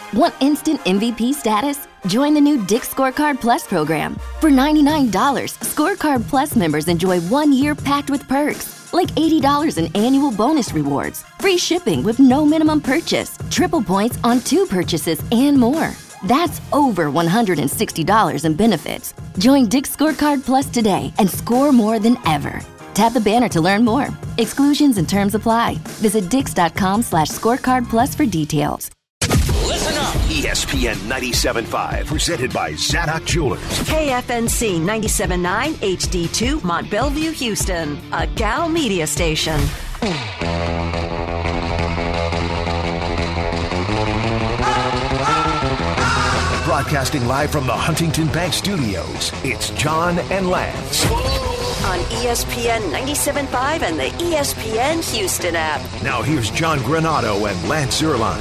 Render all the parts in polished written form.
Want instant MVP status? Join the new Dick's Scorecard Plus program. For $99, Scorecard Plus members enjoy 1 year packed with perks, like $80 in annual bonus rewards, free shipping with no minimum purchase, triple points on 2 purchases, and more. That's over $160 in benefits. Join Dick's Scorecard Plus today and score more than ever. Tap the banner to learn more. Exclusions and terms apply. Visit dix.com/scorecard plus for details. Listen up. ESPN 97.5, presented by Zadok Jewelers. KFNC 97.9 HD2, Mont Bellevue, Houston. A Gal Media station. Broadcasting live from the Huntington Bank Studios, it's John and Lance. On ESPN 97.5 and the ESPN Houston app. Now here's John Granado and Lance Zierlein.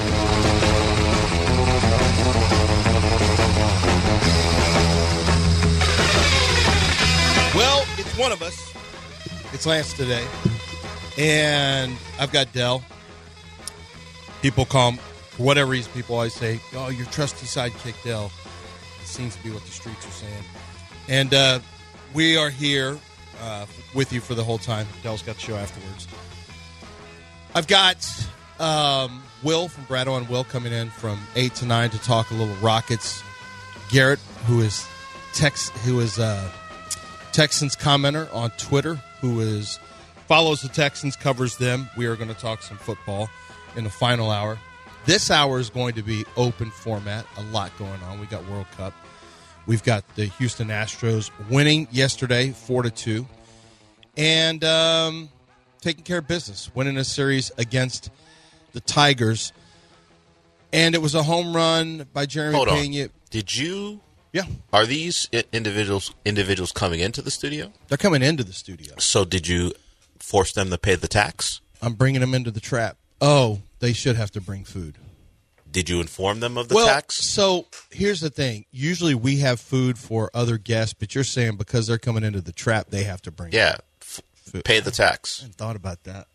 Well, it's one of us. It's Lance today. And I've got Dell. People call him, for whatever reason, people always say, oh, your trusty sidekick, Dell. It seems to be what the streets are saying. And we are here with you for the whole time. Dell's got the show afterwards. I've got Will from Brado and Will coming in from 8 to 9 to talk a little Rockets. Garrett, who is Texans commenter on Twitter, who follows the Texans, covers them. We are going to talk some football in the final hour. This hour is going to be open format. A lot going on. We got World Cup. We've got the Houston Astros winning yesterday 4-2 and taking care of business, winning a series against the Tigers. And it was a home run by Jeremy Pena. Did you? Yeah. Are these individuals coming into the studio? They're coming into the studio. So did you force them to pay the tax? I'm bringing them into the trap. Oh, they should have to bring food. Did you inform them of the tax? So here's the thing. Usually we have food for other guests, but you're saying because they're coming into the trap, they have to bring food. Pay the tax. I hadn't thought about that.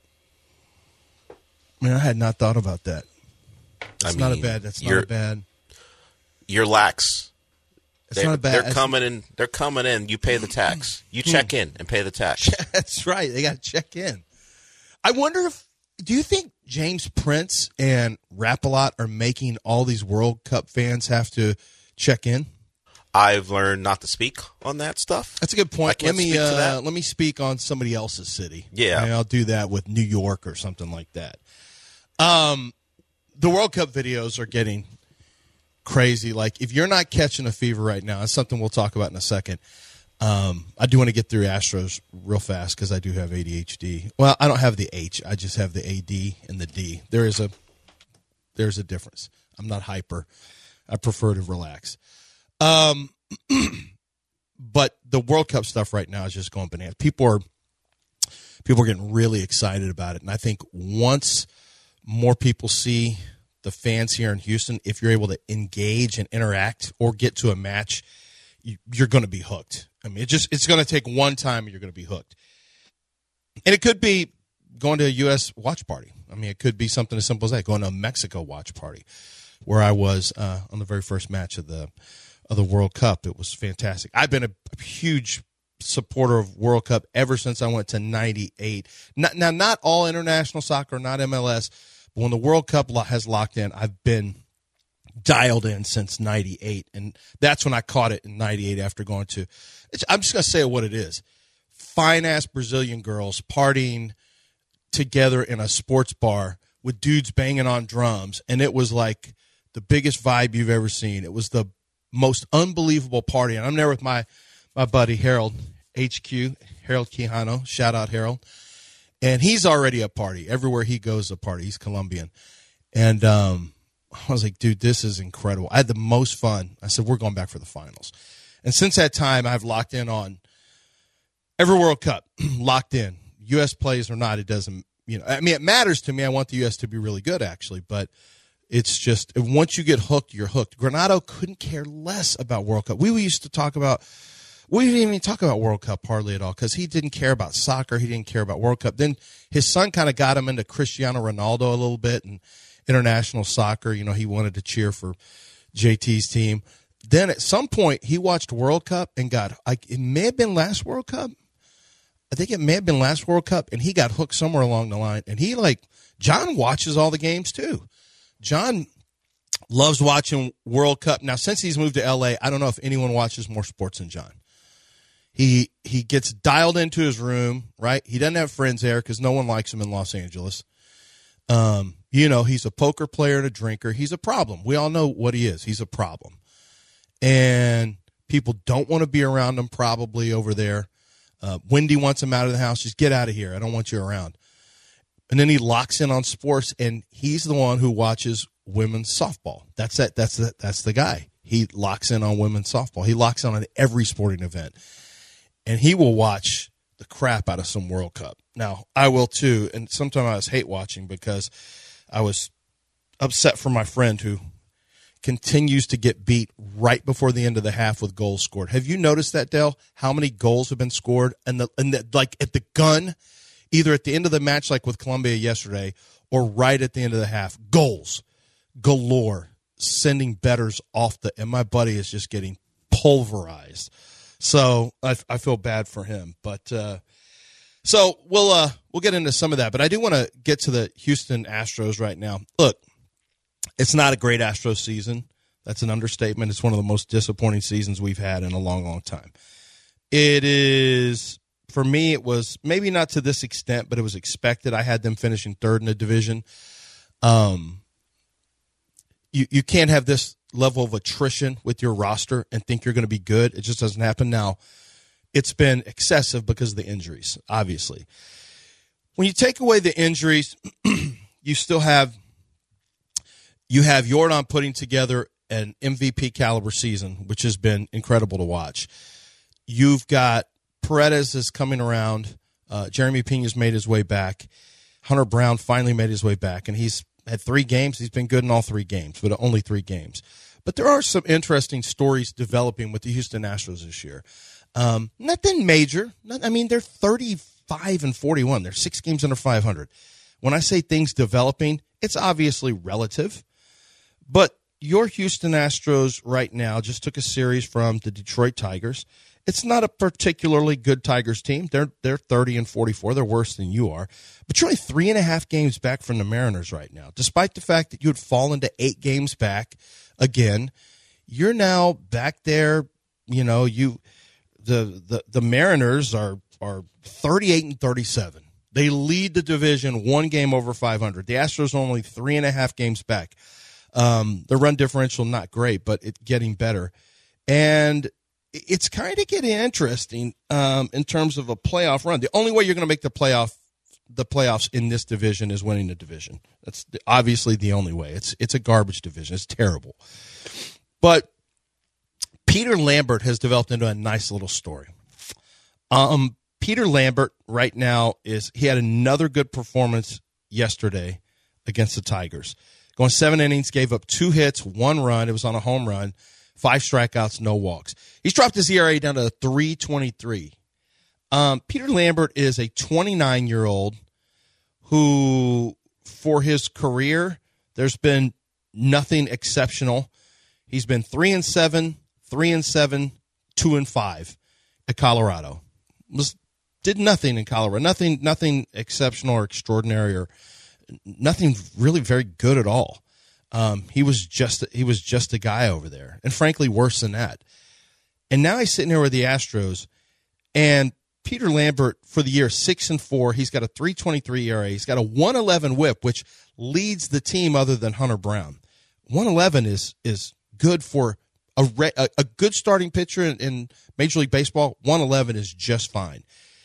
I had not thought about that. That's not a bad. You're lax. It's not bad. They're coming in. They're coming in. You pay the tax. You check in and pay the tax. That's right. They got to check in. I wonder do you think James Prince and Rap-A-Lot are making all these World Cup fans have to check in? I've learned not to speak on that stuff. That's a good point. Let me speak on somebody else's city. Yeah. I'll do that with New York or something like that. The World Cup videos are getting crazy. Like, if you're not catching a fever right now, it's something we'll talk about in a second. I do want to get through Astros real fast because I do have ADHD. Well, I don't have the H. I just have the AD and the D. There's a difference. I'm not hyper. I prefer to relax. But the World Cup stuff right now is just going bananas. People are getting really excited about it. And I think once more people see the fans here in Houston, if you're able to engage and interact or get to a match, you're going to be hooked. I mean, it's going to take one time and you're going to be hooked. And it could be going to a U.S. watch party. I mean, it could be something as simple as that, going to a Mexico watch party, where I was on the very first match of the World Cup. It was fantastic. I've been a huge supporter of World Cup ever since I went to 98. Now, not all international soccer, not MLS, but when the World Cup has locked in, I've been dialed in since 98, and that's when I caught it in 98 after going to – I'm just going to say what it is. Fine-ass Brazilian girls partying together in a sports bar with dudes banging on drums, and it was like the biggest vibe you've ever seen. It was the most unbelievable party, and I'm there with my buddy Harold, HQ, Harold Quijano. Shout out, Harold. And he's already a party. Everywhere he goes a party. He's Colombian. And I was like, dude, this is incredible. I had the most fun. I said, we're going back for the finals. And since that time, I've locked in on every World Cup. Locked in. U.S. plays or not, it doesn't, I mean, it matters to me. I want the U.S. to be really good, actually. But it's just, once you get hooked, you're hooked. Granado couldn't care less about World Cup. We used to talk about, we didn't even talk about World Cup hardly at all because he didn't care about soccer. He didn't care about World Cup. Then his son kind of got him into Cristiano Ronaldo a little bit, and international soccer. You know, he wanted to cheer for JT's team. Then at some point, he watched World Cup and it may have been last World Cup. I think it may have been last World Cup, and he got hooked somewhere along the line. And John watches all the games too. John loves watching World Cup. Now, since he's moved to L.A., I don't know if anyone watches more sports than John. He gets dialed into his room, right? He doesn't have friends there because no one likes him in Los Angeles. You know, he's a poker player and a drinker. He's a problem. We all know what he is. He's a problem. And people don't want to be around him probably over there. Wendy wants him out of the house. Just get out of here. I don't want you around. And then he locks in on sports, and he's the one who watches women's softball. That's it. That's the guy. He locks in on women's softball. He locks in on every sporting event. And he will watch the crap out of some World Cup. Now, I will too, and sometimes I was hate watching because I was upset for my friend who continues to get beat right before the end of the half with goals scored. Have you noticed that, Dale? How many goals have been scored? And like at the gun, either at the end of the match like with Colombia yesterday or right at the end of the half, goals galore, sending bettors off and my buddy is just getting pulverized. So I feel bad for him, but so we'll get into some of that. But I do want to get to the Houston Astros right now. Look, it's not a great Astros season. That's an understatement. It's one of the most disappointing seasons we've had in a long, long time. It is, for me, it was maybe not to this extent, but it was expected. I had them finishing third in the division. You can't have this level of attrition with your roster and think you're going to be good. It just doesn't happen. Now, it's been excessive because of the injuries, obviously. When you take away the injuries, you still have Jordan putting together an MVP caliber season, which has been incredible to watch. You've got Paredes is coming around. Jeremy Pena's made his way back. Hunter Brown finally made his way back, and he's had 3 games. He's been good in all 3 games, but only 3 games. But there are some interesting stories developing with the Houston Astros this year. Nothing major. They're 35-41. They're 6 games under 500. When I say things developing, it's obviously relative. But your Houston Astros right now just took a series from the Detroit Tigers. It's not a particularly good Tigers team. They're 30-44. They're worse than you are. But you're only 3.5 games back from the Mariners right now. Despite the fact that you had fallen to 8 games back again, you're now back there. You know, the Mariners are 38-37. They lead the division 1 game over 500. The Astros are only 3.5 games back. The run differential not great, but it's getting better. And it's kind of getting interesting in terms of a playoff run. The only way you're going to make the playoffs in this division is winning the division. That's obviously the only way. It's a garbage division. It's terrible. But Peter Lambert has developed into a nice little story. Peter Lambert right now he had another good performance yesterday against the Tigers. Going 7 innings, gave up 2 hits, 1 run. It was on a home run. 5 strikeouts, no walks. He's dropped his ERA down to 3.23. Peter Lambert is a 29-year-old who, for his career, there's been nothing exceptional. He's been 3-7, 3-7, 2-5 at Colorado. Did nothing in Colorado. Nothing exceptional or extraordinary or nothing really very good at all. He was just a guy over there, and frankly, worse than that. And now he's sitting here with the Astros, and Peter Lambert for the year 6-4. He's got a 3.23 ERA. He's got a 1.11 WHIP, which leads the team other than Hunter Brown. 1.11 is good for a good starting pitcher in Major League Baseball. 1.11 is just fine.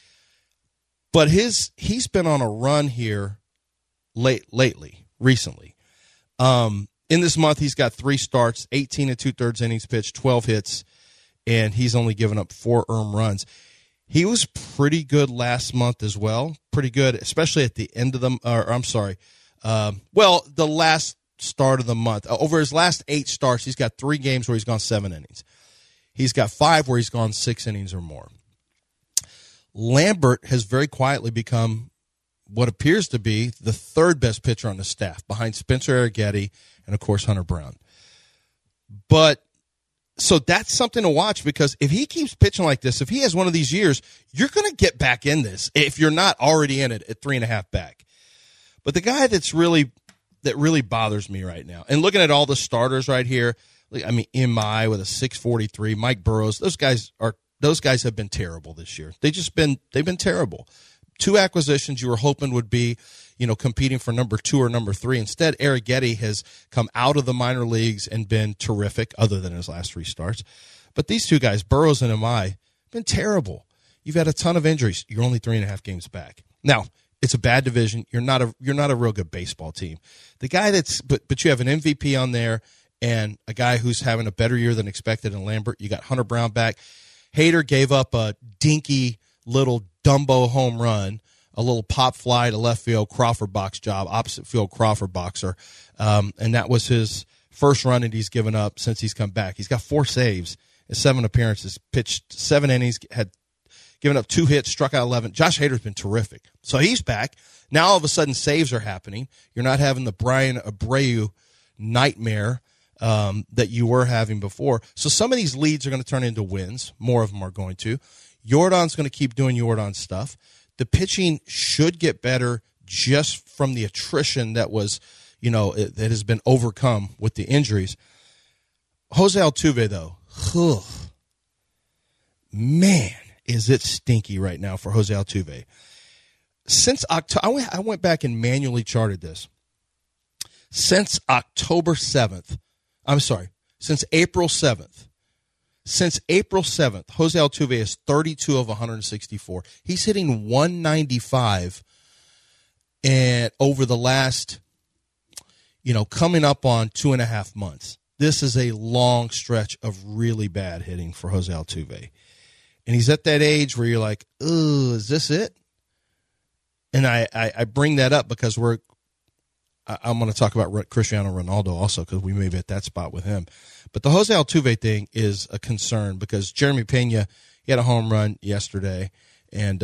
But he's been on a run here recently. In this month, he's got 3 starts, 18 2/3 innings pitched, 12 hits, and he's only given up 4 earned runs. He was pretty good last month as well. Pretty good, especially at the end of the the last start of the month. Over his last 8 starts, he's got 3 games where he's gone 7 innings. He's got 5 where he's gone 6 innings or more. Lambert has very quietly become what appears to be the third best pitcher on the staff, behind Spencer Arrighetti and, of course, Hunter Brown. But so that's something to watch, because if he keeps pitching like this, if he has one of these years, you're going to get back in this if you're not already in it at 3.5 back. But the guy that really bothers me right now, and looking at all the starters right here, I mean, M.I. with a 643, Mike Burrows, those guys have been terrible this year. They've been terrible. 2 acquisitions you were hoping would be, competing for number 2 or number 3. Instead, Arrighetti has come out of the minor leagues and been terrific, other than his last 3 starts. But these 2 guys, Burrows and M.I., been terrible. You've had a ton of injuries. You're only 3.5 games back. Now, it's a bad division. You're not a real good baseball team. The guy but you have an MVP on there and a guy who's having a better year than expected in Lambert. You got Hunter Brown back. Hader gave up a dinky little Dumbo home run, a little pop fly to left field, Crawford box job, opposite field Crawford boxer. And that was his first run that he's given up since he's come back. He's got 4 saves in 7 appearances, pitched 7 innings, had given up 2 hits, struck out 11. Josh Hader's been terrific. So he's back. Now all of a sudden saves are happening. You're not having the Brian Abreu nightmare that you were having before. So some of these leads are going to turn into wins. More of them are going to. Yordan's going to keep doing Yordan stuff. The pitching should get better just from the attrition that was, that has been overcome with the injuries. Jose Altuve, though, man, is it stinky right now for Jose Altuve. Since October, I went back and manually charted this. Since April 7th. Since April 7th, Jose Altuve is 32 of 164. He's hitting 195 and over the last, coming up on 2.5 months. This is a long stretch of really bad hitting for Jose Altuve. And he's at that age where you're like, ooh, is this it? And I bring that up because I'm going to talk about Cristiano Ronaldo also, because we may be at that spot with him. But the Jose Altuve thing is a concern because Jeremy Pena, he had a home run yesterday, and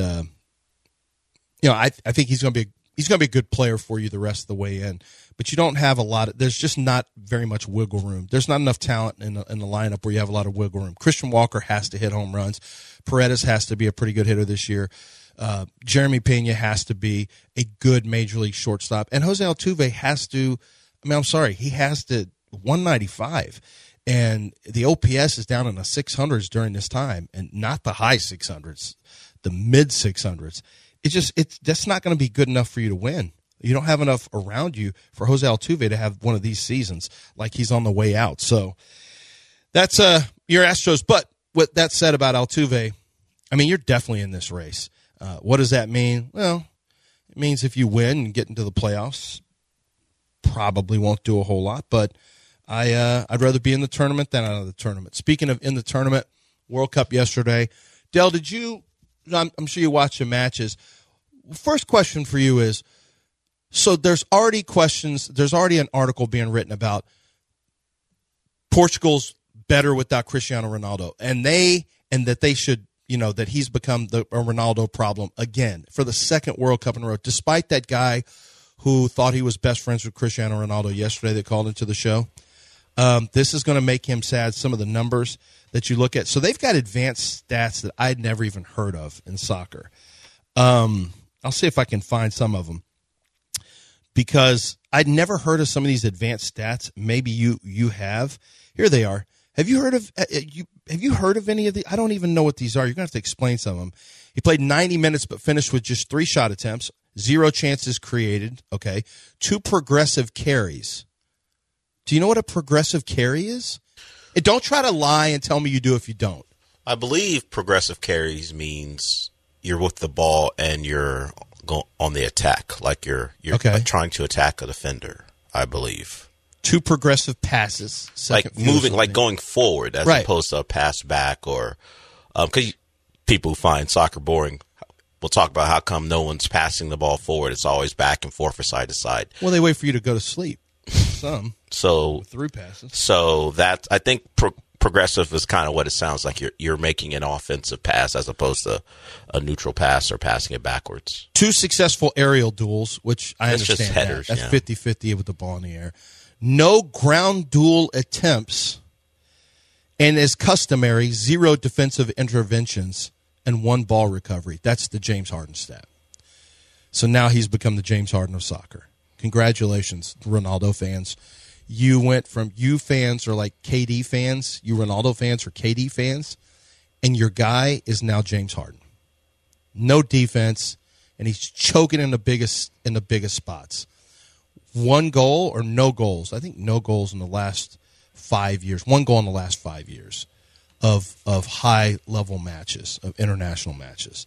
I think he's going to be a good player for you the rest of the way in. But you don't have there's just not very much wiggle room. There's not enough talent in the lineup where you have a lot of wiggle room. Christian Walker has to hit home runs. Paredes has to be a pretty good hitter this year. Jeremy Pena has to be a good major league shortstop. And Jose Altuve has to, he has to 195. And the OPS is down in the 600s during this time, and not the high 600s, the mid 600s. That's not going to be good enough for you to win. You don't have enough around you for Jose Altuve to have one of these seasons like he's on the way out. So that's your Astros. But with that said about Altuve, you're definitely in this race. What does that mean? Well, it means if you win and get into the playoffs, probably won't do a whole lot. But I'd rather be in the tournament than out of the tournament. Speaking of in the tournament, World Cup yesterday. Del, did you – I'm sure you watched the matches. First question for you is, so there's already an article being written about Portugal's better without Cristiano Ronaldo, and that they should – that he's become a Ronaldo problem again for the second World Cup in a row, despite that guy who thought he was best friends with Cristiano Ronaldo yesterday that called into the show. This is going to make him sad, some of the numbers that you look at. So they've got advanced stats that I'd never even heard of in soccer. I'll see if I can find some of them, because I'd never heard of some of these advanced stats. Maybe you have. Here they are. Have you heard of any of the? I don't even know what these are. You're going to have to explain some of them. He played 90 minutes but finished with just 3 shot attempts, 0 chances created, okay, 2 progressive carries. Do you know what a progressive carry is? And don't try to lie and tell me you do if you don't. I believe progressive carries means you're with the ball and you're on the attack, like you're trying to attack a defender, I believe. 2 progressive passes. Like moving, like going forward as opposed to a pass back, or because people who find soccer boring will talk about how come no one's passing the ball forward. It's always back and forth or side to side. Well, they wait for you to go to sleep. Some. So through passes. So that, I think progressive is kind of what it sounds like. You're making an offensive pass as opposed to a neutral pass or passing it backwards. 2 successful aerial duels, which I That's understand. just headers, That's yeah. 50-50 with the ball in the air. No ground duel attempts, and as customary, 0 defensive interventions and 1 ball recovery. That's the James Harden stat. So now he's become the James Harden of soccer. Congratulations, Ronaldo fans. You went from you fans are like KD fans, you Ronaldo fans are KD fans, and your guy is now James Harden. No defense, and he's choking in the biggest spots. 1 goal or no goals? I think no goals in the last 5 years. 1 goal in the last 5 years of high level matches, of international matches.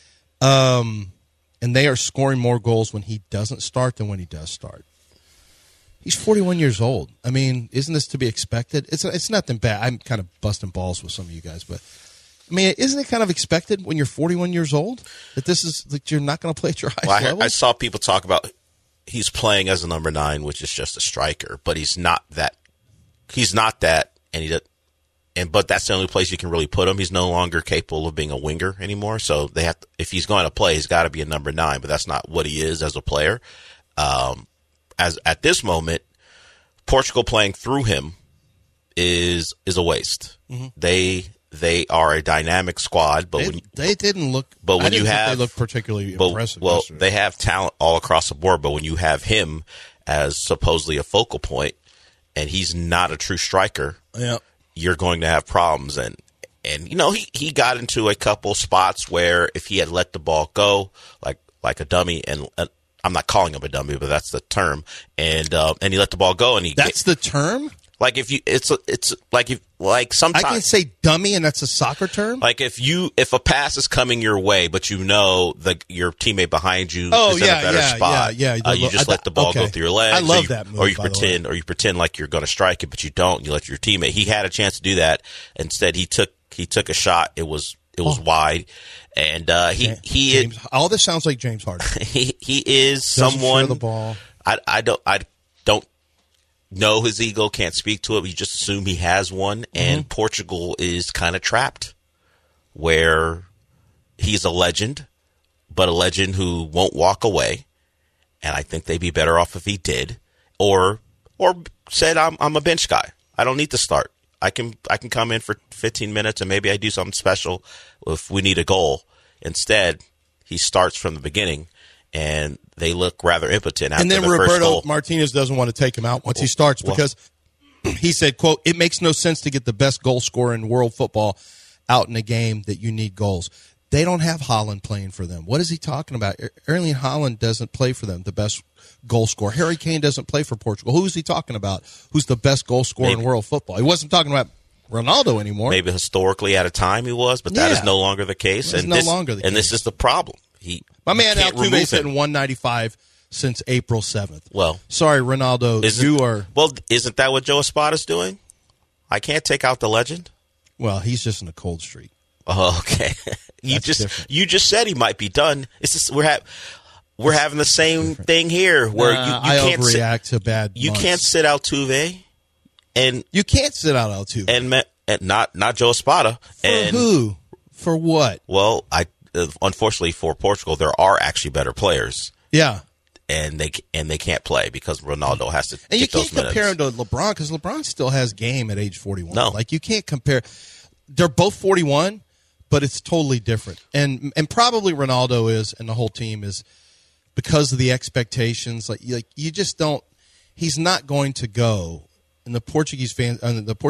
And they are scoring more goals when he doesn't start than when he does start. He's 41 years old. I mean, isn't this to be expected? It's nothing bad. I'm kind of busting balls with some of you guys, but I mean, isn't it kind of expected when you're 41 years old that this is that you're not going to play at your highest level? I saw people talk about he's playing as a number 9, which is just a striker, but he's not that. He's not that, but that's the only place you can really put him. He's no longer capable of being a winger anymore. So they have to, if he's going to play, he's got to be a number 9. But that's not what he is as a player. As at this moment, Portugal playing through him is a waste. Mm-hmm. They are a dynamic squad, but they didn't look. But when you have, they look particularly impressive. Well, yesterday. they have talent all across the board. But when you have him as supposedly a focal point, and he's not a true striker, you're going to have problems. And you know, he got into a couple spots where if he had let the ball go, like a dummy, and I'm not calling him a dummy, but that's the term. And he let the ball go, and that's the term. Like if you, it's like sometimes I can say dummy, and that's a soccer term. Like if a pass is coming your way, but you know your teammate behind you is in a better spot, you just let the ball go through your legs. I love that move. Or you pretend like you're going to strike it, but you don't. You let your teammate. He had a chance to do that. Instead, he took a shot. It was wide, and he James, all this sounds like James Harden. he is someone. Share the ball. I don't know his ego, can't speak to it. We just assume he has one, and Portugal is kind of trapped where he's a legend, but a legend who won't walk away. And I think they'd be better off if he did, or said, I'm a bench guy. I don't need to start. I can come in for 15 minutes and maybe I do something special if we need a goal. Instead, he starts from the beginning, and they look rather impotent after and then the first Roberto goal. Martinez doesn't want to take him out once he starts because he said, quote, "It makes no sense to get the best goal scorer in world football out in a game that you need goals." They don't have Haaland playing for them. What is he talking about? Erling Haaland doesn't play for them, the best goal scorer. Harry Kane doesn't play for Portugal. Who is he talking about? Who's the best goal scorer in world football? He wasn't talking about Ronaldo anymore. Maybe historically at a time he was, but that is no longer the case. And this is the problem. My man Altuve's hitting 195 since April 7th. Well, sorry, Ronaldo, isn't that what Joe Espada's doing? I can't take out the legend. Well, he's just in a cold streak. Oh, okay. You just said he might be done. It's just we're having the same thing here where you can't overreact to bad. You can't sit Altuve, and you can't sit out Altuve, and not Joe Espada. For who? For what? Well, unfortunately for Portugal, there are actually better players. Yeah. And they can't play because Ronaldo has to. And you can't compare him to LeBron because LeBron still has game at age 41. No, like you can't compare. They're both 41, but it's totally different. And probably Ronaldo is, and the whole team is, because of the expectations. Like you just don't. He's not going to go. And the Portuguese fans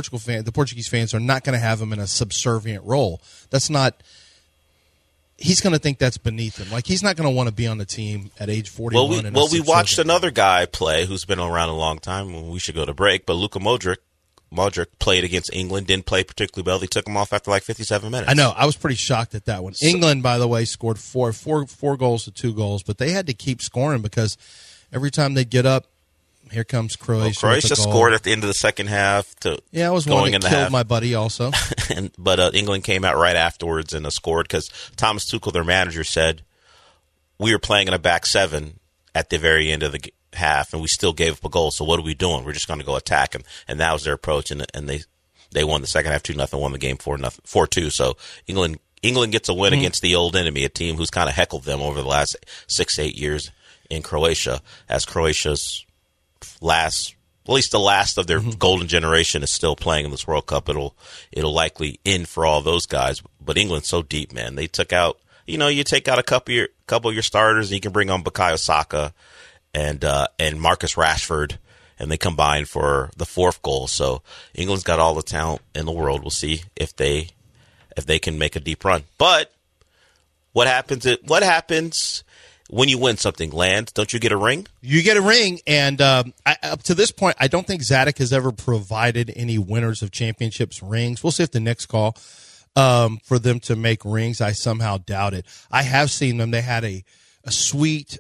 are not going to have him in a subservient role. That's not. He's going to think that's beneath him. Like he's not going to want to be on the team at age 41. We watched another guy play who's been around a long time. We should go to break, but Luka Modric played against England, didn't play particularly well. They took him off after like 57 minutes. I know. I was pretty shocked at that one. England, by the way, scored four goals to 2 goals, but they had to keep scoring because every time they'd get up, here comes Croatia. Croatia scored at the end of the second half. I was one that killed my buddy also. But England came out right afterwards and scored because Thomas Tuchel, their manager, said, we were playing in a back 7 at the very end of the half, and we still gave up a goal. So what are we doing? We're just going to go attack them. And that was their approach, and they They won the second half 2-0, won the game 4-2. So England gets a win against the old enemy, a team who's kind of heckled them over the last 6-8 years in Croatia, as Croatia's at least the last of their golden generation is still playing in this World Cup. It'll likely end for all those guys. But England's so deep, man. They took out, you take out a couple of your starters, and you can bring on Bukayo Saka and Marcus Rashford, and they combine for the fourth goal. So England's got all the talent in the world. We'll see if they can make a deep run. But what happens when you win something, Lance? Don't you get a ring? You get a ring, and up to this point, I don't think Zadig has ever provided any winners of championships rings. We'll see if the Knicks call for them to make rings. I somehow doubt it. I have seen them. They had a sweet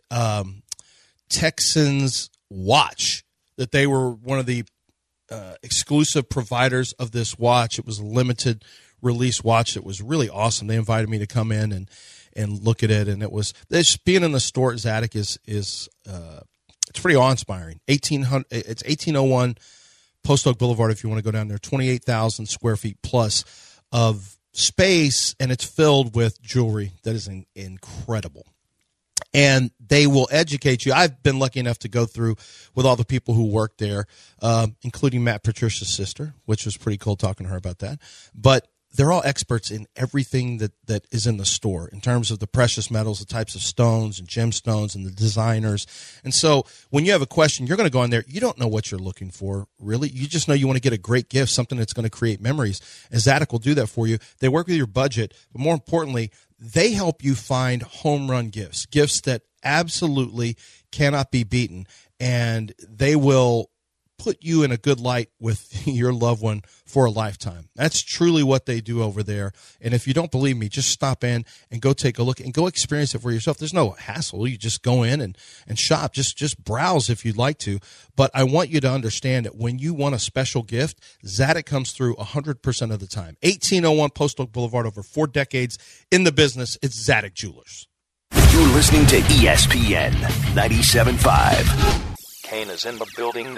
Texans watch that they were one of the exclusive providers of this watch. It was a limited release watch that was really awesome. They invited me to come in and look at it, and just being in the store at Zadig is it's pretty awe-inspiring. It's 1801 Post Oak Boulevard if you want to go down there. 28,000 square feet plus of space, and it's filled with jewelry that is incredible. And they will educate you. I've been lucky enough to go through with all the people who work there, including Matt Patricia's sister, which was pretty cool talking to her about that. But they're all experts in everything that is in the store in terms of the precious metals, the types of stones and gemstones and the designers. And so when you have a question, you're going to go in there. You don't know what you're looking for, really. You just know you want to get a great gift, something that's going to create memories. And Zadig will do that for you. They work with your budget, but more importantly, they help you find home run gifts that absolutely cannot be beaten. And they will put you in a good light with your loved one for a lifetime. That's truly what they do over there. And if you don't believe me, just stop in and go take a look and go experience it for yourself. There's no hassle. You just go in and shop. Just browse if you'd like to. But I want you to understand that when you want a special gift, Zadig comes through 100% of the time. 1801 Post Oak Boulevard, over 4 decades in the business. It's Zadig Jewelers. You're listening to ESPN 97.5. Kane is in the building.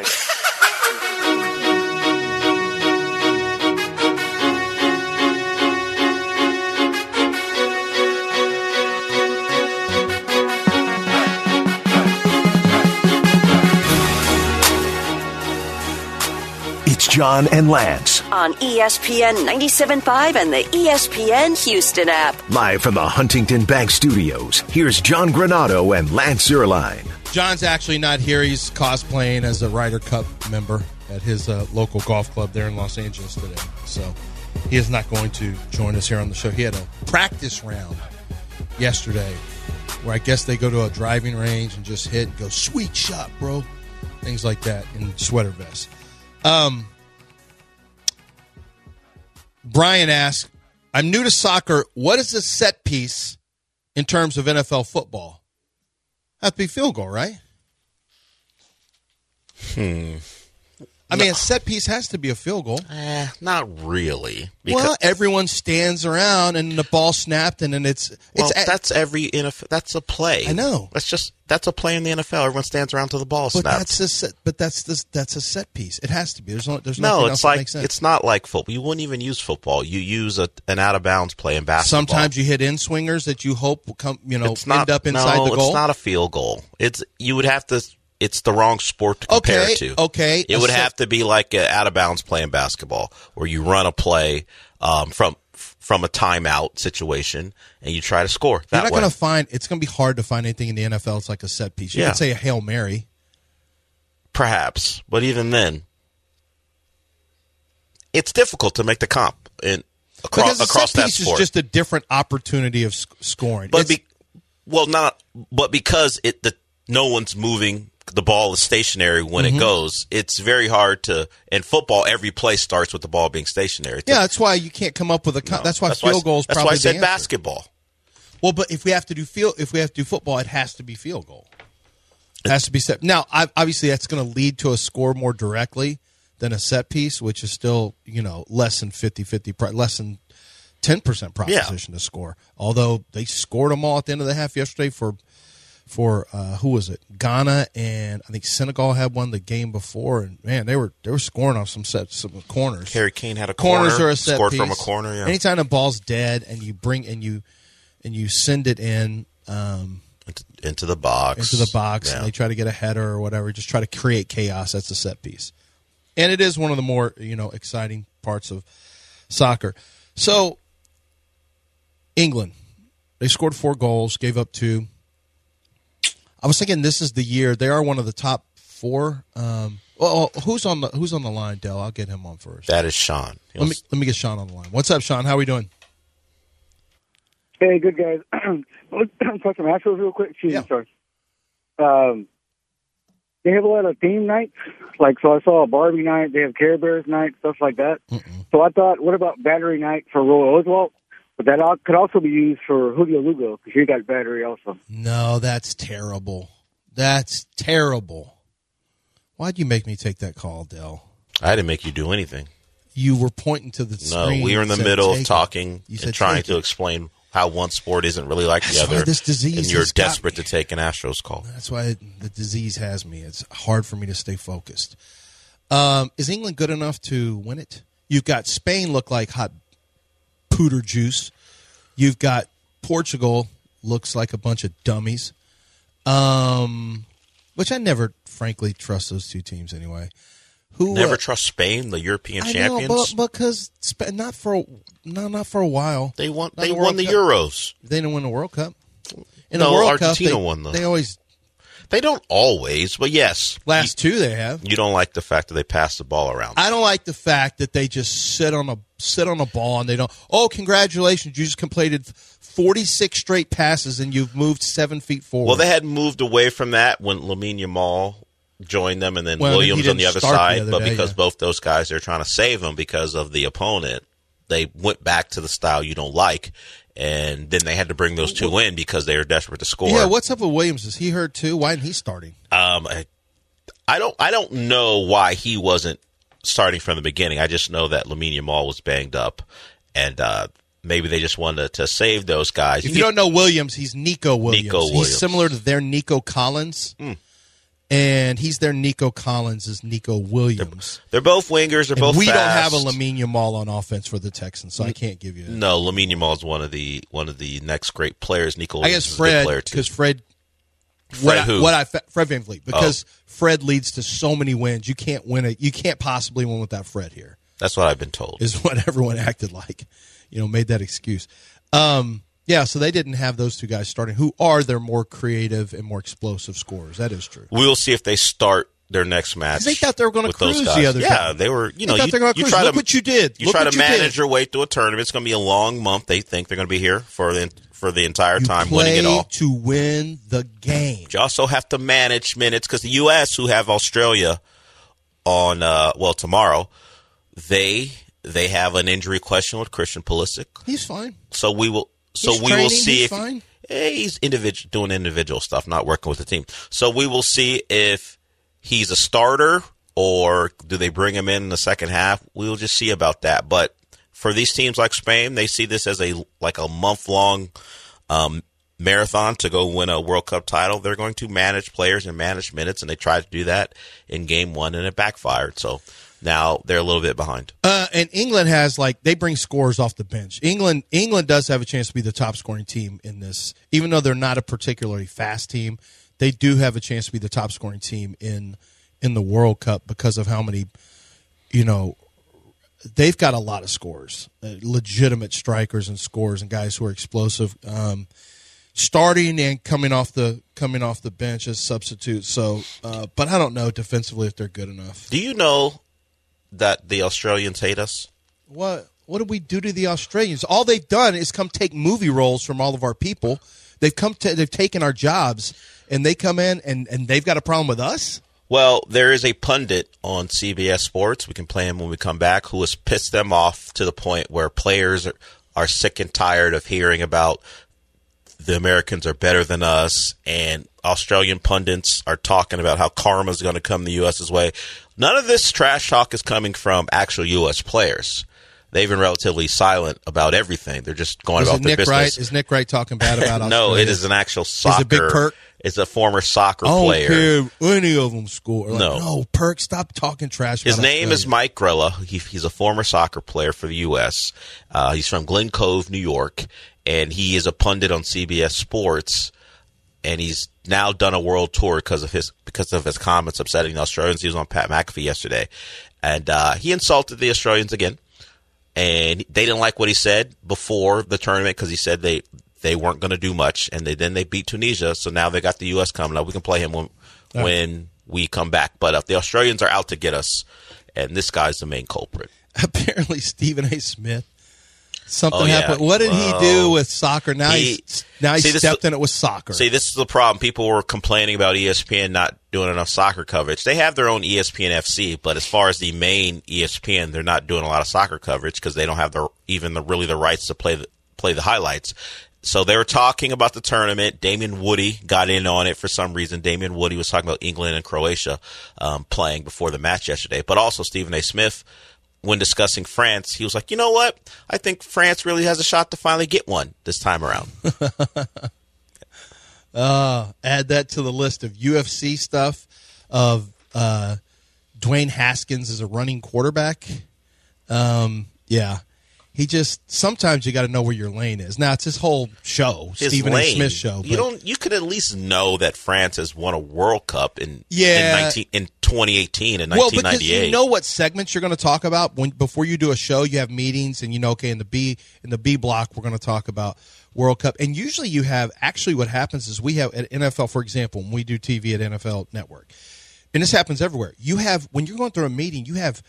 It's John and Lance on ESPN 97.5 and the ESPN Houston app. live from the Huntington Bank Studios. Here's John Granado and Lance Zierlein. John's actually not here. He's cosplaying as a Ryder Cup member at his local golf club there in Los Angeles today. So he is not going to join us here on the show. He had a practice round yesterday where I guess they go to a driving range and just hit and go, sweet shot, bro. Things like that in sweater vests. Brian asks, I'm new to soccer. What is a set piece in terms of NFL football? Have to be field goal, right? I mean, a set piece has to be a field goal. Not really. Well, everyone stands around and the ball snapped, and then that's every NFL. That's a play. I know. That's a play in the NFL. Everyone stands around till the ball snaps. That's a set piece. It has to be. There's nothing no. else that makes sense. It's not like football. You wouldn't even use football. You use an out of bounds play in basketball. Sometimes you hit in swingers that you hope will come. End up inside the goal. No, it's not a field goal. You would have to. It's the wrong sport to compare it to. Okay. It would have to be like an out-of-bounds play in basketball where you run a play from a timeout situation and you try to score that way. You're not going to find – it's going to be hard to find anything in the NFL that's like a set piece. You could say a Hail Mary. Perhaps. But even then, it's difficult to make the comp across that sport. Because a set piece is just a different opportunity of scoring. But because no one's moving – the ball is stationary when it goes. It's very hard to. In football, every play starts with the ball being stationary. Yeah, that's why you can't come up with a. That's why field goals. That's why I said basketball. Well, but if we have to do football, it has to be field goal. It has to be set. Now, obviously, that's going to lead to a score more directly than a set piece, which is still less than 50-50, less than 10% proposition to score. Although they scored them all at the end of the half yesterday for who was it? Ghana, and I think Senegal had one the game before, and man, they were scoring off some corners. Harry Kane had a corners are a set scored piece. From a corner. Yeah. Anytime the ball's dead and you send it in into the box, yeah. And they try to get a header or whatever, just try to create chaos. That's a set piece, and it is one of the more exciting parts of soccer. So England, they scored 4 goals, gave up 2. I was thinking this is the year they are one of the top 4. Who's on the line, Del? I'll get him on first. That is Sean. Let me get Sean on the line. What's up, Sean? How are we doing? Hey, good guys. Let's talk some Astros real quick. Sorry. They have a lot of theme nights. So I saw a Barbie night. They have Care Bears night, stuff like that. Mm-mm. So I thought, what about Battery night for Roy Oswalt? But that could also be used for Julio Lugo because he got Battery also. No, that's terrible. That's terrible. Why'd you make me take that call, Del? I didn't make you do anything. You were pointing to the screen. No, we were in the middle of talking and trying to explain how one sport isn't really like the other. This disease and you're desperate to take an Astros call. That's why the disease has me. It's hard for me to stay focused. Is England good enough to win it? You've got Spain look like hot pooter juice. You've got Portugal looks like a bunch of dummies. Which I never, frankly, trust those two teams anyway. Never trust Spain, the European champions. But because not for a while. They won the Euros. They didn't win the World Cup. Argentina won them. They don't always, but yes. Last 2 they have. You don't like the fact that they pass the ball around. I don't like the fact that they just sit on a ball and they don't. Oh, congratulations! You just completed 46 straight passes and you've moved 7 feet forward. Well, they had moved away from that when Lamine Yamal joined them, and then Williams on the other side. But because both those guys, they're trying to save them because of the opponent, they went back to the style you don't like. And then they had to bring those 2 in because they were desperate to score. Yeah, what's up with Williams? Is he hurt too? Why isn't he starting? I don't know why he wasn't starting from the beginning. I just know that Lamine Yamal was banged up, and maybe they just wanted to save those guys. If you don't know Williams, he's Nico Williams. He's similar to their Nico Collins. And he's their Nico Collins is Nico Williams. They're both wingers. They're both fast. We don't have a Lamine Yamal on offense for the Texans, so I can't give you that. No, Lamine Yamal is one of the next great players. Nico Williams is a good player too. Because Fred VanVleet. Because Fred leads to so many wins. You can't win it. You can't possibly win without Fred here. That's what I've been told. Is what everyone acted like. Made that excuse. Yeah, so they didn't have those 2 guys starting, who are their more creative and more explosive scorers. That is true. We will see if they start their next match. They thought they were going to cruise the other time. Yeah, they were. They thought they were going to cruise. Look what you did. You try to manage your way through a tournament. It's going to be a long month. They think they're going to be here for the entire time, winning it all. To win the game. You also have to manage minutes because the U.S., who have Australia on tomorrow, they have an injury question with Christian Pulisic. He's fine. So we will see if he's doing individual stuff, not working with the team. So we will see if he's a starter or do they bring him in the second half. We'll just see about that. But for these teams like Spain, they see this as a month-long marathon to go win a World Cup title. They're going to manage players and manage minutes, and they tried to do that in Game 1, and it backfired. So now they're a little bit behind. And England has, they bring scorers off the bench. England does have a chance to be the top scoring team in this. Even though they're not a particularly fast team, they do have a chance to be the top scoring team in the World Cup because of how many, they've got a lot of scorers, legitimate strikers and scorers and guys who are explosive, starting and coming off the bench as substitutes. So, but I don't know defensively if they're good enough. Do you know that the Australians hate us? What did we do to the Australians? All they've done is come take movie roles from all of our people. They've taken our jobs, and they come in and they've got a problem with us? Well, there is a pundit on CBS Sports, we can play him when we come back, who has pissed them off to the point where players are sick and tired of hearing about the Americans are better than us, and Australian pundits are talking about how karma is going to come the U.S.'s way. None of this trash talk is coming from actual U.S. players. They've been relatively silent about everything. They're just going about their business. Is Nick Wright talking bad about Australia? No, it is an actual soccer. Is it Big Perk? is a former soccer player. I don't care any of them score. Like, no, Perk, stop talking trash about His name Australia. is Mike Grella. He's a former soccer player for the U.S. He's from Glen Cove, New York, and he is a pundit on CBS Sports. And he's now done a world tour because of his comments upsetting the Australians. He was on Pat McAfee yesterday, and he insulted the Australians again. And they didn't like what he said before the tournament because he said they weren't going to do much, and then they beat Tunisia. So now they got the U.S. coming up. We can play him when we come back. But the Australians are out to get us, and this guy's the main culprit. Apparently, Stephen A. Smith. Something happened. What did he do with soccer? Now he stepped in it with soccer. See, this is the problem. People were complaining about ESPN not doing enough soccer coverage. They have their own ESPN FC, but as far as the main ESPN, they're not doing a lot of soccer coverage because they don't have the rights to play the highlights. So they were talking about the tournament. Damien Woody got in on it for some reason. Damien Woody was talking about England and Croatia playing before the match yesterday, but also Stephen A. Smith. When discussing France, he was like, you know what? I think France really has a shot to finally get one this time around. Add that to the list of UFC stuff of Dwayne Haskins as a running quarterback. Yeah. He just, sometimes you got to know where your lane is. Now, it's his whole show, Stephen A. Smith show. You could at least know that France has won a World Cup in 2018 and 1998. Well, because you know what segments you're going to talk about. Before you do a show, you have meetings, and you know, okay, in the B block, we're going to talk about World Cup. And usually you have, actually what happens is we have, at NFL, for example, when we do TV at NFL Network, and this happens everywhere, you have, when you're going through a meeting, you have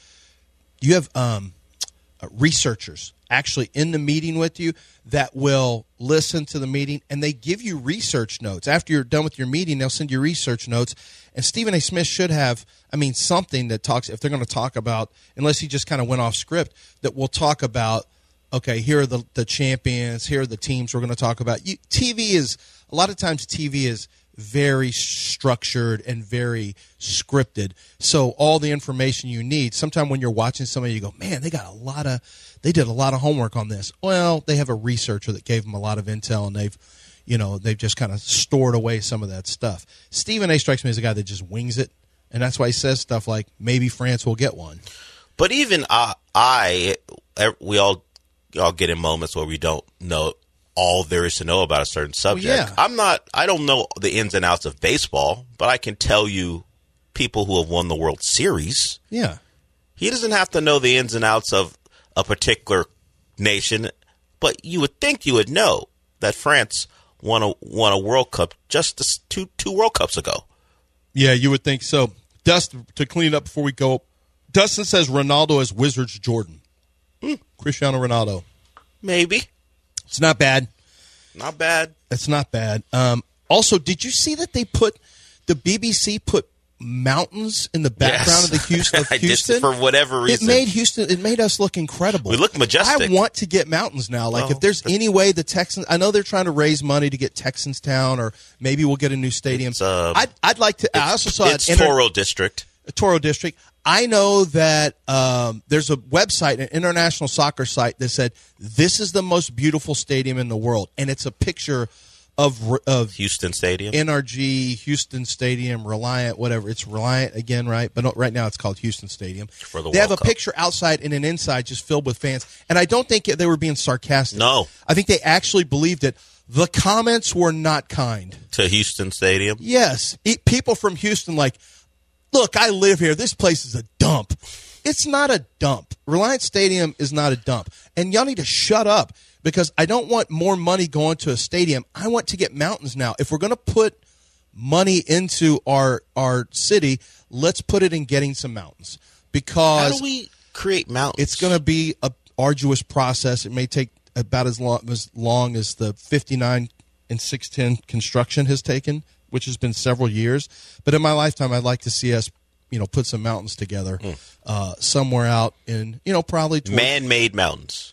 researchers actually in the meeting with you that will listen to the meeting, and they give you research notes. After you're done with your meeting, they'll send you research notes. And Stephen A. Smith should have, something that talks, if they're going to talk about, unless he just kind of went off script, that will talk about, okay, here are the champions, here are the teams we're going to talk about. A lot of times TV is very structured and very scripted. So all the information you need, sometime when you're watching somebody, you go, man, they did a lot of homework on this. Well, they have a researcher that gave them a lot of intel, and they've just kind of stored away some of that stuff. Stephen A. strikes me as a guy that just wings it, and that's why he says stuff like, maybe France will get one. But even we all get in moments where we don't know all there is to know about a certain subject. Well, yeah. I don't know the ins and outs of baseball, but I can tell you people who have won the World Series. Yeah. He doesn't have to know the ins and outs of a particular nation, but you would think you would know that France won a World Cup just two World Cups ago. Yeah, you would think so. Dustin, to clean up before we go, Dustin says Ronaldo is Wizards Jordan. Cristiano Ronaldo. Maybe. It's not bad. Not bad. It's not bad. Also, did you see that the BBC put mountains in the background of the Houston? I did, for whatever reason. It made us look incredible. We look majestic. I want to get mountains now. Like, if there's any way the Texans, I know they're trying to raise money to get Texans Town, or maybe we'll get a new stadium. I'd like to. I also saw it's Toro District. Toro District. I know that there's a website, an international soccer site, that said this is the most beautiful stadium in the world, and it's a picture of Houston Stadium, NRG, Houston Stadium, Reliant, whatever. It's Reliant again, right? But right now it's called Houston Stadium. They have a picture outside and an inside just filled with fans, and I don't think they were being sarcastic. No, I think they actually believed it. The comments were not kind to Houston Stadium. Yes, people from Houston like. Look, I live here. This place is a dump. It's not a dump. Reliant Stadium is not a dump. And y'all need to shut up, because I don't want more money going to a stadium. I want to get mountains now. If we're going to put money into our city, let's put it in getting some mountains. Because how do we create mountains? It's going to be an arduous process. It may take about as long as the 59 and 610 construction has taken, which has been several years. But in my lifetime, I'd like to see us, put some mountains together somewhere out in, probably man-made mountains.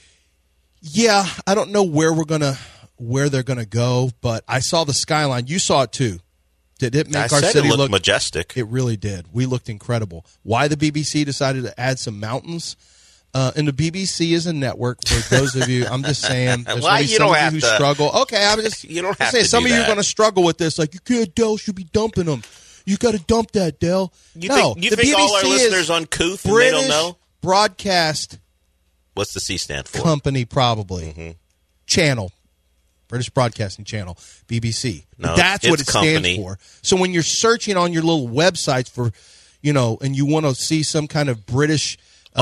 Yeah, I don't know where they're gonna go, but I saw the skyline. You saw it too. Did it make our city look majestic? It really did. We looked incredible. Why the BBC decided to add some mountains? And the BBC is a network for those of you. I'm just saying. There's Well, maybe you some don't of have you who to- struggle. Okay, I'm just. You don't I'm have saying to some do of you are that. going to struggle with this. Like, you can't. Dell should be dumping them. You got to dump that, Dell. You no, think the BBC all our is listeners uncouth and British they don't know? Broadcast What's the C stand for? Company, probably. Channel. British Broadcasting Channel, BBC. No, That's what it it's company. stands for. So when you're searching on your little websites for, and you want to see some kind of British,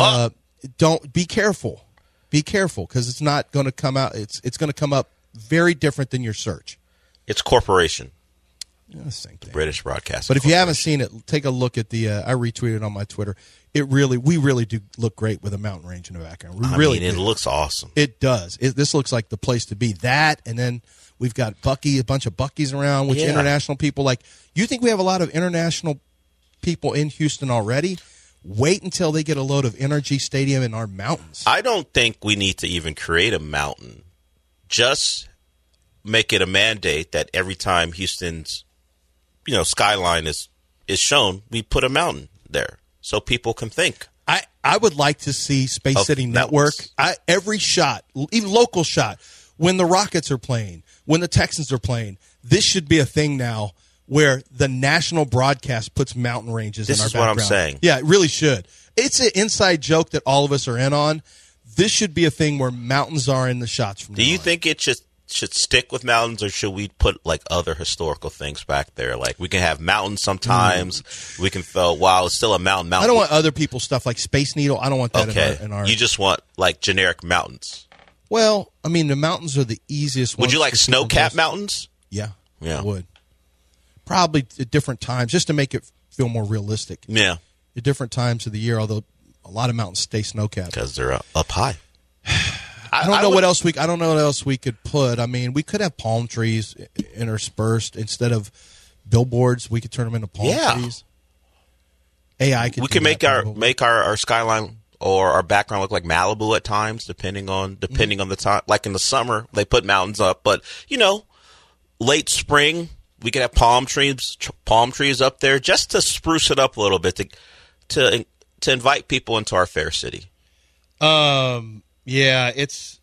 don't be careful. Be careful, because it's not going to come out. It's going to come up very different than your search. It's corporation. Yeah, same thing. British Broadcasting. But if you haven't seen it, take a look at the. I retweeted on my Twitter. We really do look great with a mountain range in the background. We really it do. looks awesome. It does. This looks like the place to be. That, and then we've got a bunch of Buc-ee's around, which international people like. You think we have a lot of international people in Houston already? Wait until they get a load of Energy Stadium in our mountains. I don't think we need to even create a mountain. Just make it a mandate that every time Houston's, skyline is shown, we put a mountain there so people can think. I would like to see Space City Network. Every shot, even local shot, when the Rockets are playing, when the Texans are playing, this should be a thing now where the national broadcast puts mountain ranges in our background. This is what I'm saying. Yeah, it really should. It's an inside joke that all of us are in on. This should be a thing where mountains are in the shots from now Do you on. think it should stick with mountains, or should we put like other historical things back there? Like we can have mountains sometimes. We can throw, it's still a mountain. I don't want other people's stuff like Space Needle. I don't want that in our. You just want like generic mountains. Well, I mean, the mountains are the easiest ones. Would you like for snow people capped to- mountains? Yeah, Yeah. I would. Probably at different times, just to make it feel more realistic. Yeah, At different times of the year, although a lot of mountains stay snow-capped. because they're up high. I don't know what else we could put. I mean, we could have palm trees interspersed instead of billboards. We could turn them into palm trees. AI could. We do can that make our skyline or our background look like Malibu at times, depending on the time. Like in the summer, they put mountains up, but late spring we could have palm trees up there just to spruce it up a little bit to invite people into our fair city. Yeah, it's.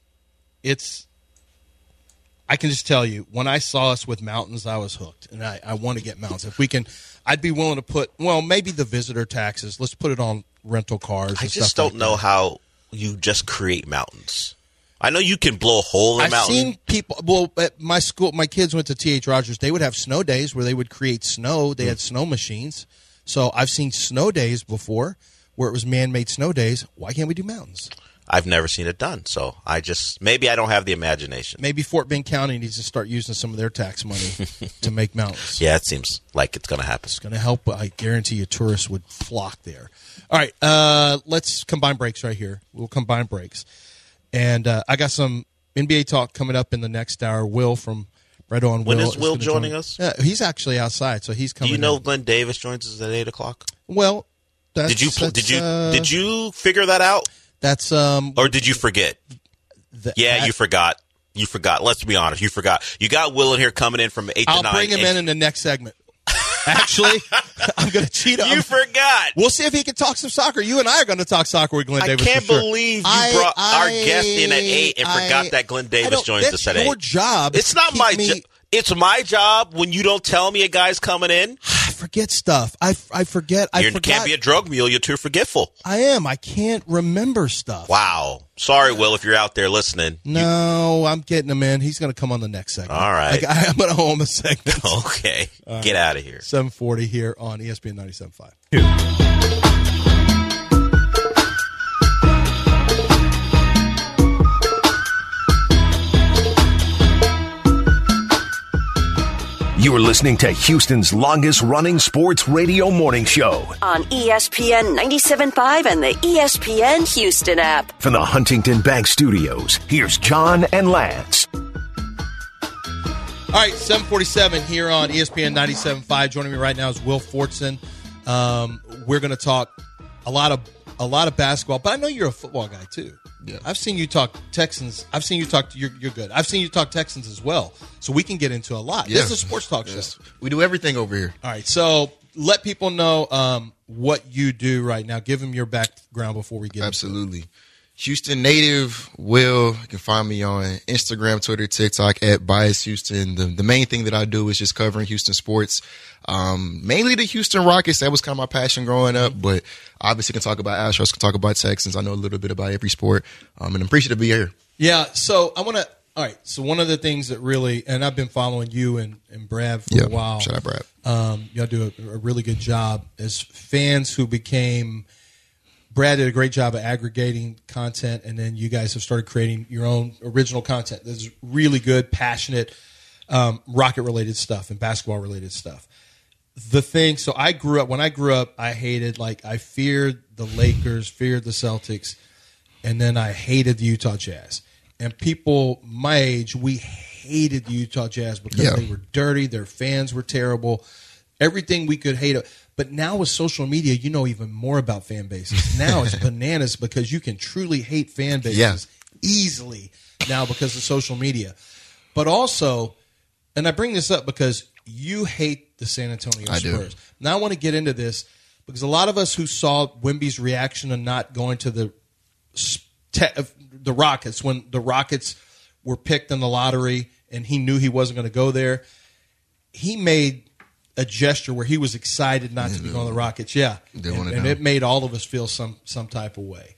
I can just tell you, when I saw us with mountains, I was hooked, and I want to get mountains. If we can, I'd be willing to put. Well, maybe the visitor taxes. Let's put it on rental cars. I and just stuff don't know how you just create mountains. I know you can blow a hole in a I've mountain. seen people. Well, at my school, my kids went to T.H. Rogers. They would have snow days where they would create snow. They had snow machines. So I've seen snow days before where it was man-made snow days. Why can't we do mountains? I've never seen it done, so maybe I don't have the imagination. Maybe Fort Bend County needs to start using some of their tax money to make mountains. Yeah, it seems like it's going to happen. It's going to help. I guarantee you tourists would flock there. All right, let's combine breaks right here. We'll combine breaks. And I got some NBA talk coming up in the next hour. Will from Bredo and Will. When is Will joining us? Yeah, he's actually outside, so he's coming Do you know in. Glenn Davis joins us at 8:00? Well, that's, Did you figure that out? That's Or did you forget? You forgot. You forgot. Let's be honest. You forgot. You got Will in here coming in from 8 to 9. I'll bring him in the next segment. Actually, I'm going to cheat on him. You forgot. We'll see if he can talk some soccer. You and I are going to talk soccer with Glenn Davis. I can't for sure. believe you brought our guest in at 8 and forgot that Glenn Davis joins us at 8. That's your job. It's not my job. It's my job when you don't tell me a guy's coming in. I forget stuff. I forget. You can't be a drug mule. You're too forgetful. I am. I can't remember stuff. Wow. Sorry, Will, if you're out there listening. No, I'm getting him in. He's going to come on the next segment. All right. I'm going to hold him a segment. Okay. Get out of here. 740 here on ESPN 97.5. You are listening to Houston's longest-running sports radio morning show On ESPN 97.5 and the ESPN Houston app. from the Huntington Bank Studios. Here's John and Lance. All right, 747 here on ESPN 97.5. Joining me right now is Will Fortson. We're going to talk a lot of basketball, but I know you're a football guy too. Yeah. I've seen you talk Texans. I've seen you talk. You're good. I've seen you talk Texans as well, so we can get into a lot. Yeah. This is a sports talk show. We do everything over here. All right, so let people know what you do right now. Give them your background before we get Absolutely. Houston native Will. You can find me on Instagram, Twitter, TikTok at Bias Houston. The main thing that I do is just covering Houston sports, mainly the Houston Rockets. That was kind of my passion growing up, but obviously can talk about Astros, can talk about Texans. I know a little bit about every sport, and I'm appreciative to be here. Yeah, so I want to – all right, so one of the things that really – and I've been following you and Brad for a while. Shout out, Brad. Y'all do a really good job as fans who became – Brad did a great job of aggregating content, and then you guys have started creating your own original content. This is really good, passionate, Rocket-related stuff and basketball-related stuff. So when I grew up, I hated, I feared the Lakers, feared the Celtics, and then I hated the Utah Jazz. And people my age, we hated the Utah Jazz because they were dirty, their fans were terrible, everything we could hate. But now with social media, you know even more about fan bases. Now it's bananas because you can truly hate fan bases easily now because of social media. But also, and I bring this up because you hate the San Antonio Spurs. Now I want to get into this because a lot of us who saw Wemby's reaction of not going to the Rockets when the Rockets were picked in the lottery and he knew he wasn't going to go there, he made a gesture where he was excited not to be on the Rockets. Yeah. And it made all of us feel some type of way.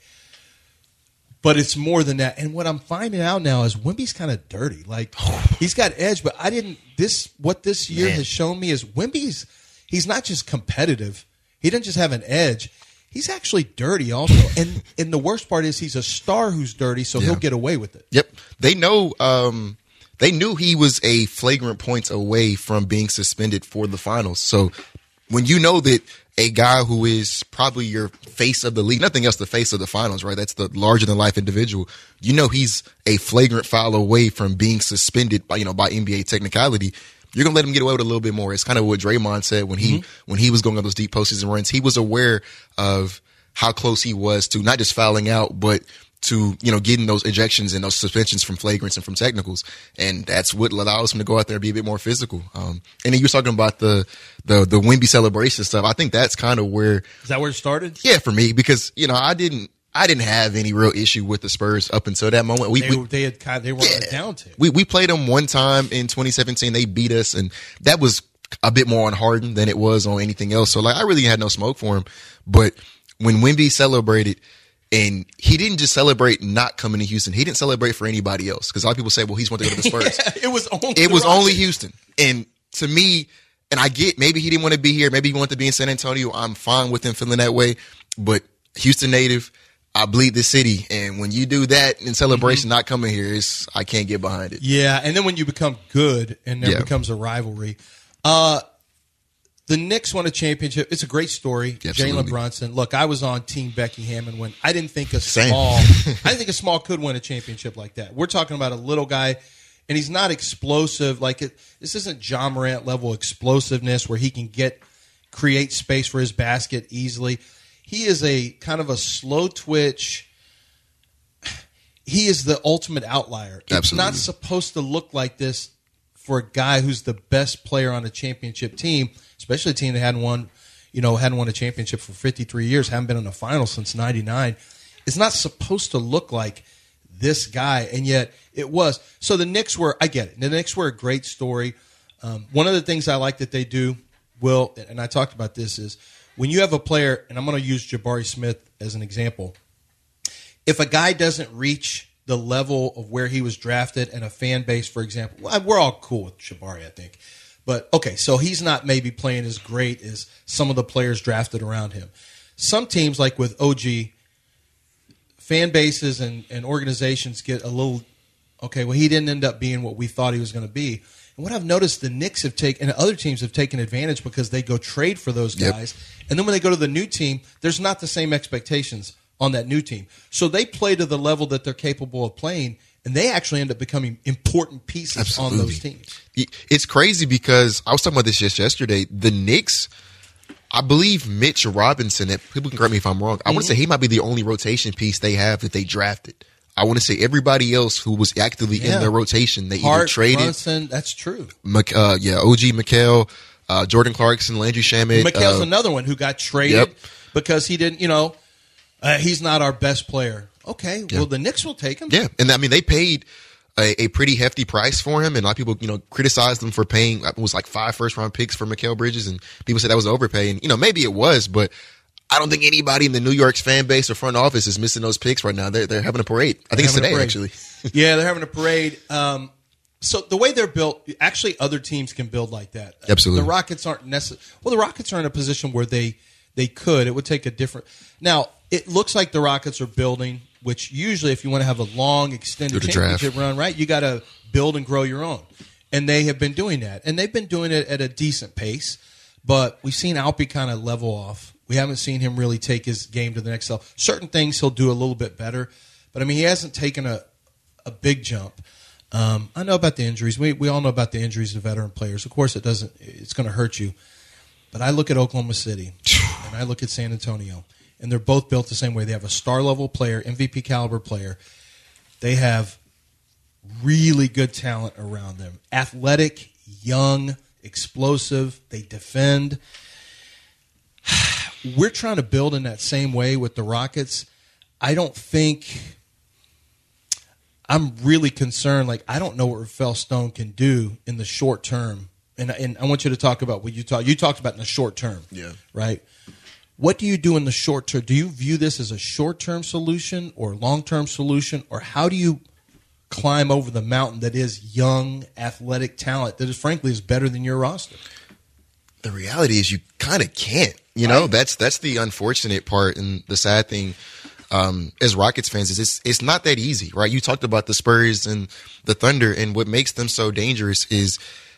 But it's more than that. And what I'm finding out now is Wemby's kind of dirty. He's got edge, but what this year has shown me is he's not just competitive. He doesn't just have an edge. He's actually dirty also. And the worst part is he's a star who's dirty, so he'll get away with it. Yep. They know they knew he was a flagrant points away from being suspended for the finals. So when you know that a guy who is probably your face of the league, nothing else the face of the finals, right? That's the larger-than-life individual. You know he's a flagrant foul away from being suspended by NBA technicality. You're going to let him get away with a little bit more. It's kind of what Draymond said when he was going on those deep postseason runs. He was aware of how close he was to not just fouling out, but to, getting those ejections and those suspensions from flagrants and from technicals. And that's what allows him to go out there and be a bit more physical. And then you were talking about the Wemby celebration stuff. I think that's kind of where. Is that where it started? Yeah, for me, because, I didn't have any real issue with the Spurs up until that moment. They were on a down tick. We played them one time in 2017. They beat us, and that was a bit more on Harden than it was on anything else. So, I really had no smoke for him. But when Wemby celebrated, and he didn't just celebrate not coming to Houston. He didn't celebrate for anybody else. Because a lot of people say, well, he's wanted to go to the Spurs. It was only Houston. And to me, and I get maybe he didn't want to be here. Maybe he wanted to be in San Antonio. I'm fine with him feeling that way. But Houston native, I bleed the city. And when you do that in celebration, not coming here, I can't get behind it. Yeah, and then when you become good and there becomes a rivalry. The Knicks won a championship. It's a great story. Jalen Brunson. Look, I was on Team Becky Hammond when I didn't think a small could win a championship like that. We're talking about a little guy, and he's not explosive. This isn't Ja Morant level explosiveness where he can create space for his basket easily. He is a kind of a slow twitch. He is the ultimate outlier. It's not supposed to look like this for a guy who's the best player on a championship team, especially a team that hadn't won a championship for 53 years, haven't been in the finals since 99. It's not supposed to look like this guy, and yet it was. So the Knicks I get it. The Knicks were a great story. One of the things I like that they do, Will, and I talked about this, is when you have a player, and I'm going to use Jabari Smith as an example, if a guy doesn't reach the level of where he was drafted and a fan base, for example, we're all cool with Jabari, I think. But, okay, so he's not maybe playing as great as some of the players drafted around him. Some teams, like with OG, fan bases and organizations get a little, okay, well, he didn't end up being what we thought he was going to be. And what I've noticed, the Knicks have taken, and other teams have taken advantage because they go trade for those guys. And then when they go to the new team, there's not the same expectations on that new team. So they play to the level that they're capable of playing, and they actually end up becoming important pieces on those teams. It's crazy because I was talking about this just yesterday. The Knicks, I believe Mitch Robinson, people can correct me if I'm wrong, I want to say he might be the only rotation piece they have that they drafted. I want to say everybody else who was actively in their rotation, they either traded. Brunson, that's true. OG Mikal, Jordan Clarkson, Landry Shamet. Mikal's another one who got traded because he didn't, he's not our best player Okay, well, the Knicks will take him. Yeah, and I mean, they paid a pretty hefty price for him, and a lot of people, criticized them for paying, it was like 5 first-round picks for Mikal Bridges, and people said that was overpay, and, maybe it was, but I don't think anybody in the New York's fan base or front office is missing those picks right now. They're having a parade. I think it's today, actually. Yeah, they're having a parade. So the way they're built, actually other teams can build like that. Absolutely. The Rockets aren't necessarily – well, the Rockets are in a position where they could. It would take a different – now, it looks like the Rockets are building, which usually if you want to have a long, extended championship run, right, you got to build and grow your own. And they have been doing that. And they've been doing it at a decent pace. But we've seen Alpi kind of level off. We haven't seen him really take his game to the next level. Certain things he'll do a little bit better. But, I mean, he hasn't taken a big jump. I know about the injuries. We all know about the injuries of veteran players. Of course, it's going to hurt you. But I look at Oklahoma City, and I look at San Antonio, and they're both built the same way. They have a star-level player, MVP caliber player. They have really good talent around them. Athletic, young, explosive. They defend. We're trying to build in that same way with the Rockets. I don't think – I'm really concerned. Like, I don't know what Rafael Stone can do in the short term. And I want you to talk about what you talked about in the short term. Yeah. Right? What do you do in the short term? Do you view this as a short-term solution or long-term solution? Or how do you climb over the mountain that is young, athletic talent that is, frankly, is better than your roster? The reality is you kind of can't. That's the unfortunate part, and the sad thing as Rockets fans is it's not that easy, right? You talked about the Spurs and the Thunder, and what makes them so dangerous is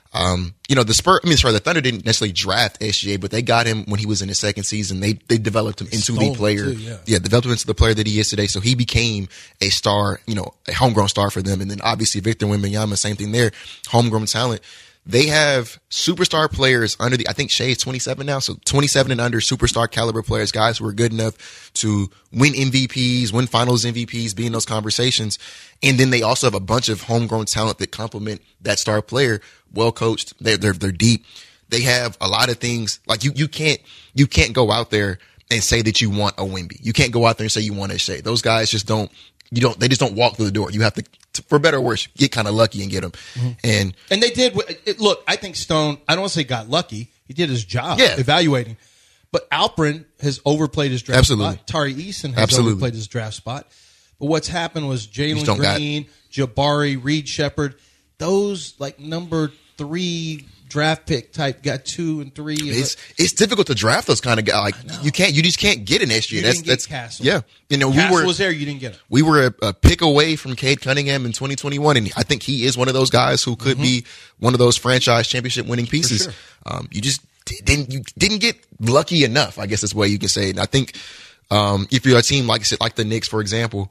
the Thunder didn't necessarily draft SGA, but they got him when he was in his second season. They developed him into the player. Developed him into the player that he is today. So he became a star, a homegrown star for them. And then obviously Victor Wembanyama, same thing there, homegrown talent. They have superstar players under I think Shea is 27 now, so 27 and under superstar caliber players, guys who are good enough to win MVPs, win finals MVPs, be in those conversations. And then they also have a bunch of homegrown talent that complement that star player, well coached. They're deep. They have a lot of things like you can't go out there and say that you want a Wemby. You can't go out there and say you want a Shea. Those guys just don't. They just don't walk through the door. You have to, for better or worse, get kind of lucky and get them. Mm-hmm. And they did. Look, I think Stone, I don't want to say got lucky. He did his job evaluating. But Alperen has overplayed his draft spot. Tari Eason has overplayed his draft spot. But what's happened was Jalen Green, Jabari, Reed Shepherd, those like number 3 draft pick type got 2 and 3. It's difficult to draft those kind of guys. Like you just can't get an SGA. That's Castle. Yeah, Castle was there. You didn't get him. We were a pick away from Cade Cunningham in 2021, and I think he is one of those guys who could be one of those franchise championship winning pieces. Sure. You just didn't get lucky enough, I guess is the way you can say it. And I think if you're a team like the Knicks, for example.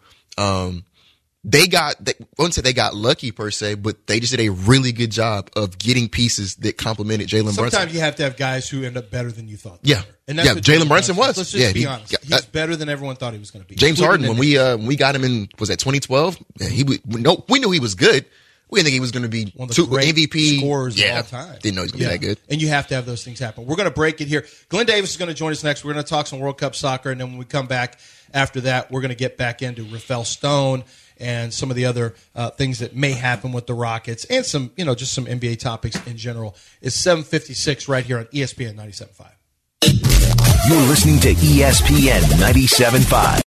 I wouldn't say they got lucky per se, but they just did a really good job of getting pieces that complemented Jalen Brunson. Sometimes you have to have guys who end up better than you thought. Yeah, and that's what Jalen Brunson was. Let's just be honest. He's better than everyone thought he was going to be. James Harden, when we got him in, was that 2012? We knew he was good. We didn't think he was going to be one of the great MVP scorers of all time. Didn't know he was going to be that good. And you have to have those things happen. We're going to break it here. Glenn Davis is going to join us next. We're going to talk some World Cup soccer, and then when we come back after that, we're going to get back into Rafael Stone and some of the other things that may happen with the Rockets and some, just some NBA topics in general. It's 7:56 right here on ESPN 97.5. You're listening to ESPN 97.5.